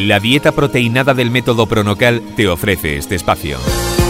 La dieta proteinada del método Pronocal te ofrece este espacio.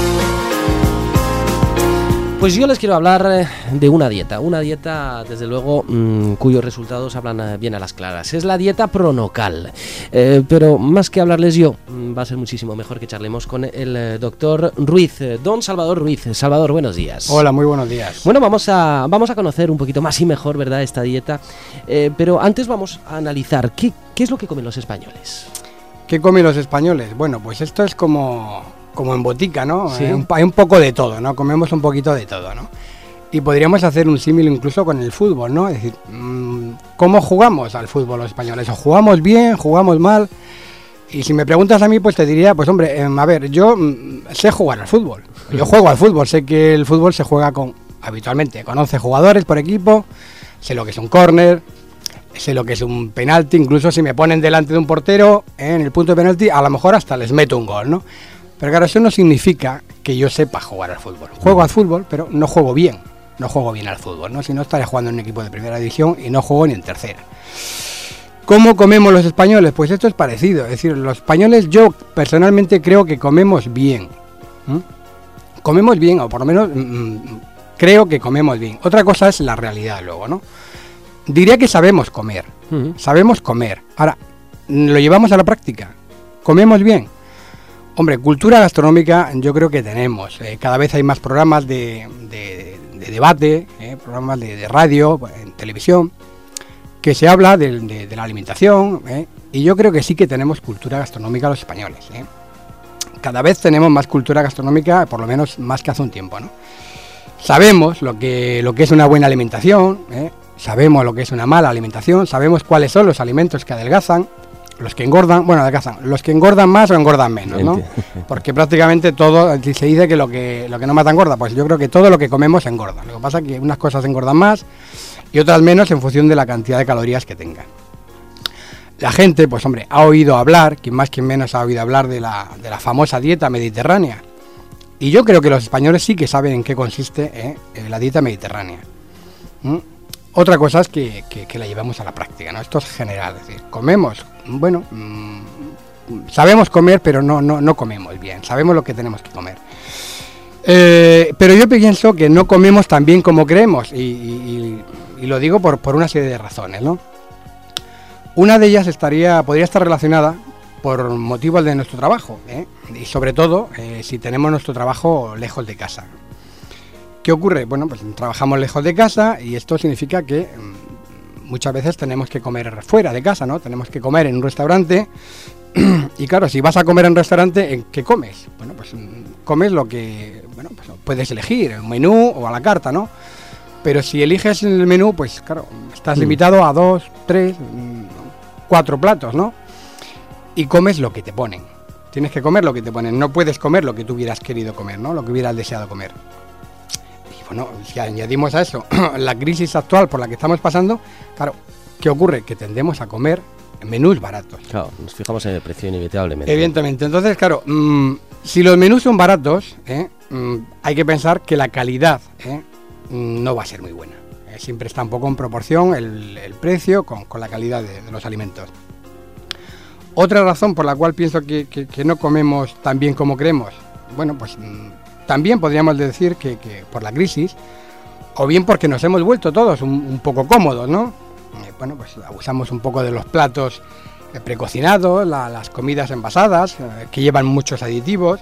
Pues yo les quiero hablar de una dieta desde luego cuyos resultados hablan bien a las claras. Es la dieta Pronocal, pero más que hablarles yo, va a ser muchísimo mejor que charlemos con el doctor Ruiz, don Salvador Ruiz. Salvador, buenos días. Hola, muy buenos días. Bueno, vamos a conocer un poquito más y mejor, ¿verdad?, esta dieta, pero antes vamos a analizar qué es lo que comen los españoles. ¿Qué comen los españoles? Bueno, pues esto es como en botica, ¿no? Sí. Hay un poco de todo, ¿no? Comemos un poquito de todo, ¿no? Y podríamos hacer un símil incluso con el fútbol, ¿no? Es decir, ¿cómo jugamos al fútbol los españoles? ¿O jugamos bien, jugamos mal? Y si me preguntas a mí, pues te diría, pues hombre, a ver, yo sé jugar al fútbol. Yo juego al fútbol, sé que el fútbol se juega habitualmente con 11 jugadores por equipo, sé lo que es un córner, sé lo que es un penalti, incluso si me ponen delante de un portero en el punto de penalti, a lo mejor hasta les meto un gol, ¿no? Pero claro, eso no significa que yo sepa jugar al fútbol. Juego al fútbol, pero no juego bien. No juego bien al fútbol, ¿no? Si no, estaré jugando en un equipo de primera división y no juego ni en tercera. ¿Cómo comemos los españoles? Pues esto es parecido. Es decir, los españoles, yo personalmente creo que comemos bien. Comemos bien, o por lo menos creo que comemos bien. Otra cosa es la realidad luego, ¿no? Diría que sabemos comer. Sabemos comer. Ahora, lo llevamos a la práctica. ¿Comemos bien? Hombre, cultura gastronómica yo creo que tenemos. Cada vez hay más programas de debate, programas de radio, en televisión, que se habla de la alimentación, y yo creo que sí que tenemos cultura gastronómica los españoles. Cada vez tenemos más cultura gastronómica, por lo menos más que hace un tiempo, ¿no? Sabemos lo que es una buena alimentación, sabemos lo que es una mala alimentación, sabemos cuáles son los alimentos que adelgazan, los que engordan, bueno, adelgazan, los que engordan más o engordan menos, ¿no? Porque prácticamente todo, se dice que lo que no mata engorda, pues yo creo que todo lo que comemos engorda. Lo que pasa es que unas cosas engordan más y otras menos en función de la cantidad de calorías que tengan. La gente, pues hombre, ha oído hablar, quien más quien menos ha oído hablar de la famosa dieta mediterránea. Y yo creo que los españoles sí que saben en qué consiste la dieta mediterránea. Otra cosa es que la llevamos a la práctica, ¿no? Esto es general, es decir, comemos, bueno, sabemos comer, pero no comemos bien, sabemos lo que tenemos que comer. Pero yo pienso que no comemos tan bien como creemos, y lo digo por una serie de razones, ¿no? Una de ellas podría estar relacionada por motivos de nuestro trabajo, y sobre todo si tenemos nuestro trabajo lejos de casa. ¿Qué ocurre? Bueno, pues trabajamos lejos de casa y esto significa que muchas veces tenemos que comer fuera de casa, ¿no? Tenemos que comer en un restaurante y claro, si vas a comer en un restaurante, ¿en qué comes? Bueno, pues comes lo que, bueno, pues puedes elegir, un menú o a la carta, ¿no? Pero si eliges el menú, pues claro, estás limitado a 2, 3, 4 platos, ¿no? Y comes lo que te ponen. Tienes que comer lo que te ponen, no puedes comer lo que tú hubieras querido comer, ¿no? Lo que hubieras deseado comer. Bueno, si añadimos a eso la crisis actual por la que estamos pasando, claro, ¿qué ocurre? Que tendemos a comer menús baratos. Claro, nos fijamos en el precio inevitablemente. Evidentemente, entonces, claro, si los menús son baratos, hay que pensar que la calidad no va a ser muy buena. Siempre está un poco en proporción el precio con la calidad de los alimentos. Otra razón por la cual pienso que no comemos tan bien como creemos, bueno, pues también podríamos decir que por la crisis, o bien porque nos hemos vuelto todos un poco cómodos, ¿no? Bueno, pues abusamos un poco de los platos precocinados, las comidas envasadas, que llevan muchos aditivos,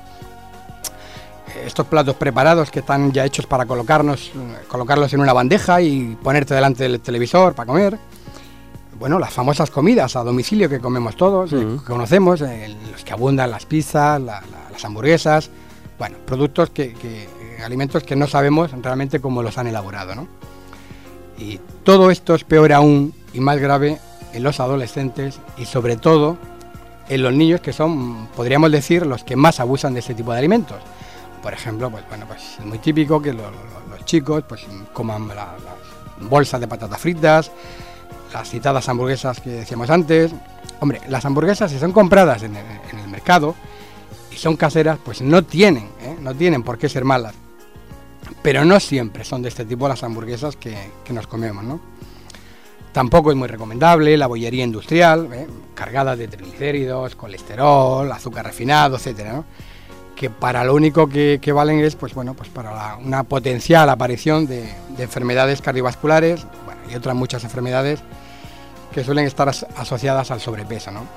estos platos preparados que están ya hechos para colocarlos en una bandeja y ponerte delante del televisor para comer. Bueno, las famosas comidas a domicilio que comemos todos, que conocemos, los que abundan las pizzas, las hamburguesas. Bueno, productos alimentos que no sabemos realmente cómo los han elaborado, ¿no? Y todo esto es peor aún y más grave en los adolescentes y sobre todo en los niños, que son, podríamos decir, los que más abusan de este tipo de alimentos. Por ejemplo, pues es muy típico que los chicos pues coman las bolsas de patatas fritas, las citadas hamburguesas que decíamos antes. Hombre, las hamburguesas, si son compradas en el mercado y son caseras, pues no tienen por qué ser malas. Pero no siempre son de este tipo las hamburguesas que nos comemos, ¿no? Tampoco es muy recomendable la bollería industrial, cargada de triglicéridos, colesterol, azúcar refinado, etcétera, ¿no? Que para lo único que valen es, pues bueno, pues para una potencial aparición de enfermedades cardiovasculares, bueno, y otras muchas enfermedades que suelen estar asociadas al sobrepeso, ¿no?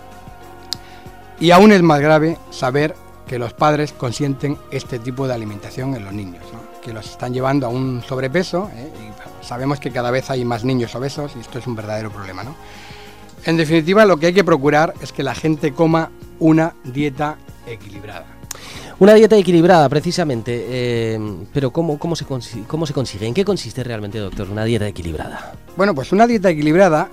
Y aún es más grave saber que los padres consienten este tipo de alimentación en los niños, ¿no? Que los están llevando a un sobrepeso, y sabemos que cada vez hay más niños obesos y esto es un verdadero problema, ¿no? En definitiva, lo que hay que procurar es que la gente coma una dieta equilibrada. Una dieta equilibrada, precisamente, pero ¿cómo se consigue? ¿En qué consiste realmente, doctor, una dieta equilibrada? Bueno, pues una dieta equilibrada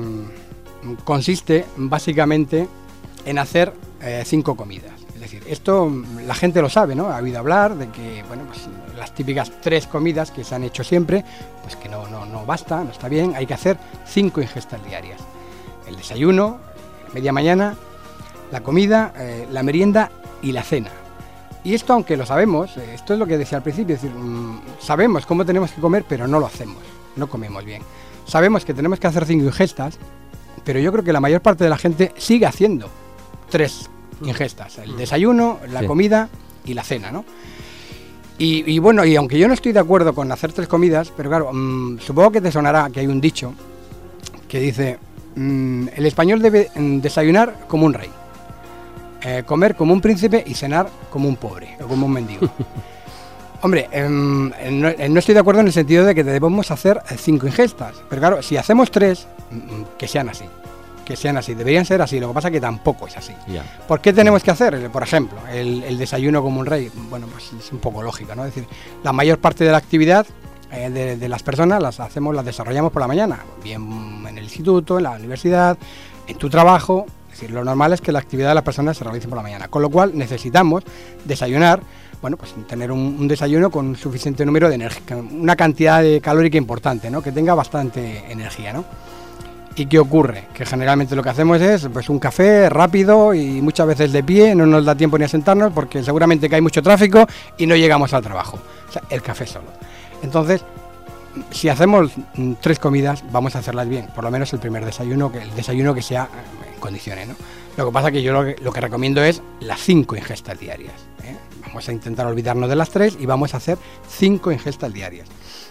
consiste básicamente en hacer 5 comidas. Es decir, esto la gente lo sabe, ¿no? Ha oído hablar de que, bueno, pues las típicas 3 comidas que se han hecho siempre, pues que no basta, no está bien, hay que hacer 5 ingestas diarias. El desayuno, media mañana, la comida, la merienda y la cena. Y esto, aunque lo sabemos, esto es lo que decía al principio, es decir, sabemos cómo tenemos que comer, pero no lo hacemos, no comemos bien. Sabemos que tenemos que hacer 5 ingestas, pero yo creo que la mayor parte de la gente sigue haciendo 3 ingestas, el desayuno, la comida y la cena, ¿no? Y bueno, y aunque yo no estoy de acuerdo con hacer 3 comidas, pero claro, supongo que te sonará que hay un dicho que dice, el español debe desayunar como un rey. Comer como un príncipe y cenar como un pobre o como un mendigo. Hombre, no estoy de acuerdo en el sentido de que debemos hacer 5 ingestas, pero claro, si hacemos 3, que sean así, deberían ser así, lo que pasa es que tampoco es así. Yeah. ¿Por qué tenemos que hacer, por ejemplo, el desayuno como un rey? Bueno, pues es un poco lógico, ¿no? Es decir, la mayor parte de la actividad de las personas las desarrollamos por la mañana, bien en el instituto, en la universidad, en tu trabajo. Es decir, lo normal es que la actividad de las personas se realice por la mañana, con lo cual necesitamos desayunar, bueno, pues tener un desayuno con un suficiente número de energía, una cantidad de calórica importante, ¿no? Que tenga bastante energía, ¿no? ¿Y qué ocurre? Que generalmente lo que hacemos es pues un café rápido y muchas veces de pie, no nos da tiempo ni a sentarnos porque seguramente que hay mucho tráfico y no llegamos al trabajo. O sea, el café solo. Entonces, si hacemos 3 comidas, vamos a hacerlas bien, por lo menos el primer desayuno, el desayuno que sea en condiciones, ¿no? Lo que pasa es que yo lo que recomiendo es las 5 ingestas diarias, ¿eh? Vamos a intentar olvidarnos de las 3 y vamos a hacer 5 ingestas diarias.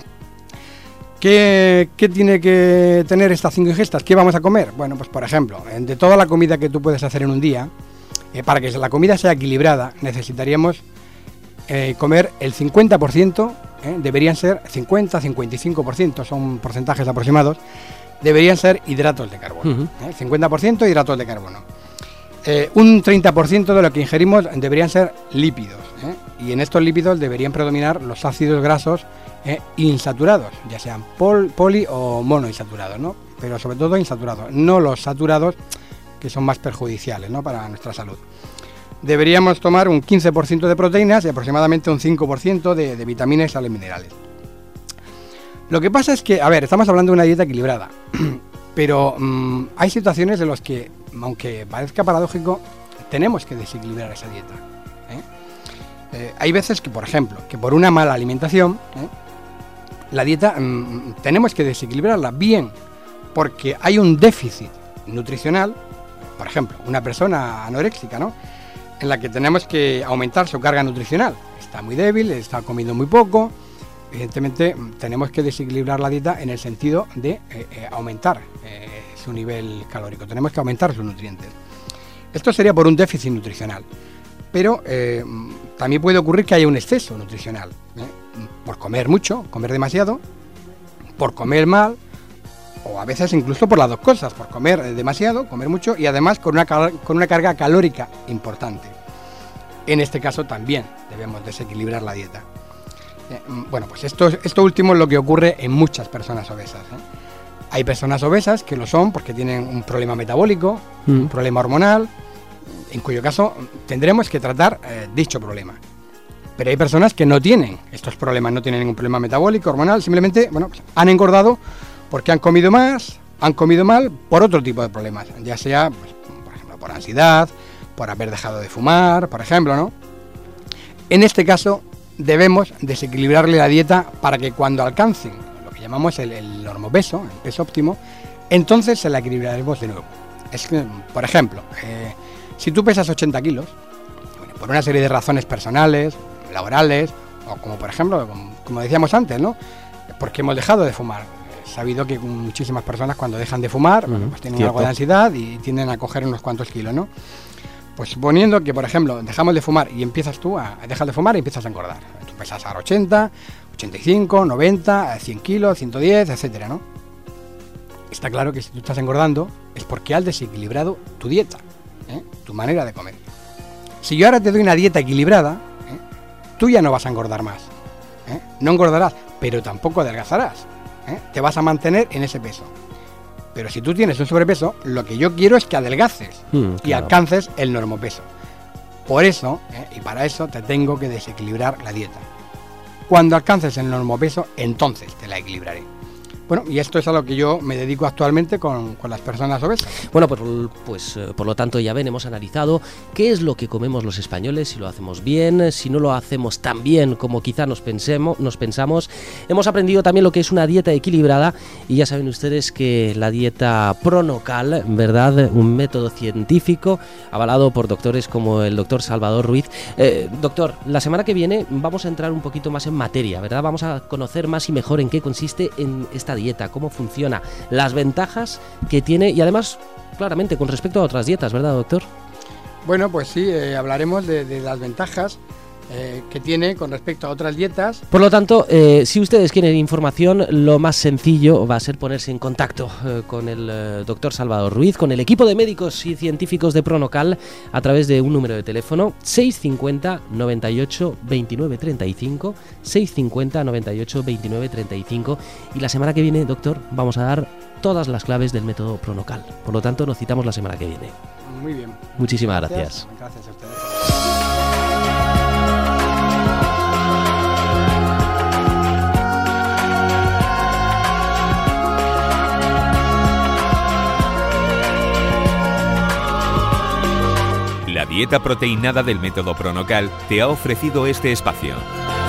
¿Qué tiene que tener estas 5 ingestas? ¿Qué vamos a comer? Bueno, pues por ejemplo, de toda la comida que tú puedes hacer en un día, para que la comida sea equilibrada, necesitaríamos comer el 50%, deberían ser 50-55%, son porcentajes aproximados, deberían ser hidratos de carbono. 50% hidratos de carbono. Un 30% de lo que ingerimos deberían ser lípidos, y en estos lípidos deberían predominar los ácidos grasos insaturados, ya sean poli o monoinsaturados, ¿no? Pero sobre todo insaturados, no los saturados, que son más perjudiciales, ¿no? Para nuestra salud. Deberíamos tomar un 15% de proteínas y aproximadamente un 5% de vitaminas y sales minerales. Lo que pasa es que, a ver, estamos hablando de una dieta equilibrada, pero hay situaciones en las que, aunque parezca paradójico, tenemos que desequilibrar esa dieta. Hay veces que, por ejemplo, que por una mala alimentación, la dieta tenemos que desequilibrarla bien, porque hay un déficit nutricional, por ejemplo, una persona anoréxica, ¿no? En la que tenemos que aumentar su carga nutricional. Está muy débil, está comiendo muy poco. Evidentemente tenemos que desequilibrar la dieta en el sentido de aumentar su nivel calórico. Tenemos que aumentar sus nutrientes. Esto sería por un déficit nutricional. Pero también puede ocurrir que haya un exceso nutricional. Por comer mucho, comer demasiado, por comer mal, o a veces incluso por las dos cosas, por comer demasiado, comer mucho y además con una carga calórica importante. En este caso también debemos desequilibrar la dieta. Bueno, pues esto último es lo que ocurre en muchas personas obesas. Hay personas obesas que lo son porque tienen un problema metabólico, un problema hormonal, en cuyo caso tendremos que tratar dicho problema. Pero hay personas que no tienen estos problemas, no tienen ningún problema metabólico, hormonal, simplemente pues, han engordado porque han comido más, han comido mal por otro tipo de problemas, ya sea, pues, por ejemplo, por ansiedad, por haber dejado de fumar, por ejemplo, ¿no? En este caso debemos desequilibrarle la dieta para que cuando alcancen lo que llamamos el normopeso, el peso óptimo, entonces se la equilibraremos de nuevo. Es que, por ejemplo, si tú pesas 80 kilos, bueno, por una serie de razones personales, laborales, o como por ejemplo, como decíamos antes, ¿no? Porque hemos dejado de fumar. He sabido que muchísimas personas cuando dejan de fumar, bueno, pues tienen algo de ansiedad y tienden a coger unos cuantos kilos, ¿no? Pues suponiendo que, por ejemplo, dejamos de fumar y empiezas tú a dejar de fumar y empiezas a engordar. Tú pesas ahora 80, 85, 90, 100 kilos, 110, etcétera, ¿no? Está claro que si tú estás engordando es porque has desequilibrado tu dieta, tu manera de comer. Si yo ahora te doy una dieta equilibrada, tú ya no vas a engordar más. No engordarás, pero tampoco adelgazarás. Te vas a mantener en ese peso. Pero si tú tienes un sobrepeso, lo que yo quiero es que adelgaces y alcances el normopeso. Por eso, y para eso, te tengo que desequilibrar la dieta. Cuando alcances el normopeso, entonces te la equilibraré. Bueno, y esto es a lo que yo me dedico actualmente con las personas obesas. Bueno, pues por lo tanto ya ven, hemos analizado qué es lo que comemos los españoles, si lo hacemos bien, si no lo hacemos tan bien como quizá nos pensamos. Hemos aprendido también lo que es una dieta equilibrada y ya saben ustedes que la dieta Pronocal, ¿verdad? Un método científico avalado por doctores como el doctor Salvador Ruiz. Doctor, la semana que viene vamos a entrar un poquito más en materia, ¿verdad? Vamos a conocer más y mejor en qué consiste en esta dieta, cómo funciona, las ventajas que tiene y además, claramente, con respecto a otras dietas, ¿verdad, doctor? Bueno, pues sí, hablaremos de las ventajas que tiene con respecto a otras dietas. Por lo tanto, si ustedes quieren información, lo más sencillo va a ser ponerse en contacto con el doctor Salvador Ruiz, con el equipo de médicos y científicos de Pronocal a través de un número de teléfono 650 98 29 35, 650 98 29 35, y la semana que viene, doctor, vamos a dar todas las claves del método Pronocal. Por lo tanto, nos citamos la semana que viene. Muy bien. Muchísimas gracias. Gracias a ustedes. La dieta proteinada del método Pronocal te ha ofrecido este espacio.